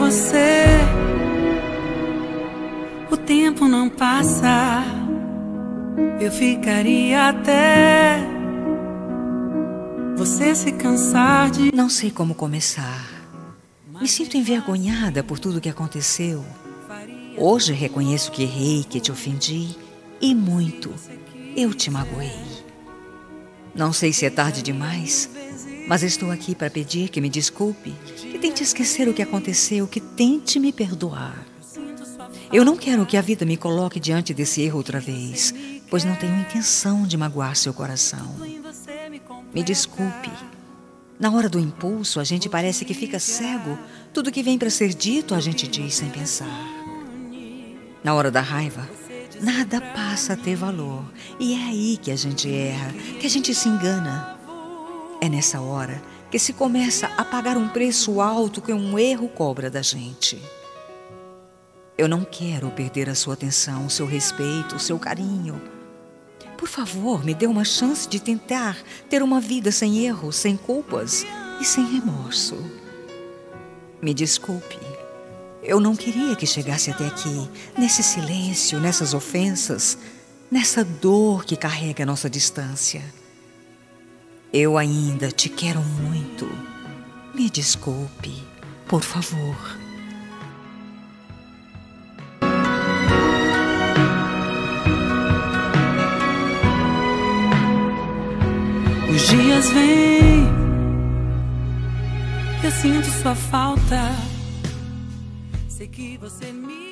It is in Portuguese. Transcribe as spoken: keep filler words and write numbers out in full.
você, o tempo não passa. Eu ficaria até você se cansar de... Não sei como começar. Me sinto envergonhada por tudo que aconteceu. Hoje reconheço que errei, que te ofendi, e muito eu te magoei. Não sei se é tarde demais, mas estou aqui para pedir que me desculpe, que tente esquecer o que aconteceu, que tente me perdoar. Eu não quero que a vida me coloque diante desse erro outra vez, pois não tenho intenção de magoar seu coração. Me desculpe. Na hora do impulso, a gente parece que fica cego. Tudo que vem para ser dito, a gente diz sem pensar. Na hora da raiva, nada passa a ter valor. E é aí que a gente erra, que a gente se engana. É nessa hora que se começa a pagar um preço alto que um erro cobra da gente. Eu não quero perder a sua atenção, o seu respeito, o seu carinho. Por favor, me dê uma chance de tentar ter uma vida sem erros, sem culpas e sem remorso. Me desculpe. Eu não queria que chegasse até aqui, nesse silêncio, nessas ofensas, nessa dor que carrega a nossa distância. Eu ainda te quero muito. Me desculpe, por favor. Os dias vêm, eu sinto sua falta. Sei que você me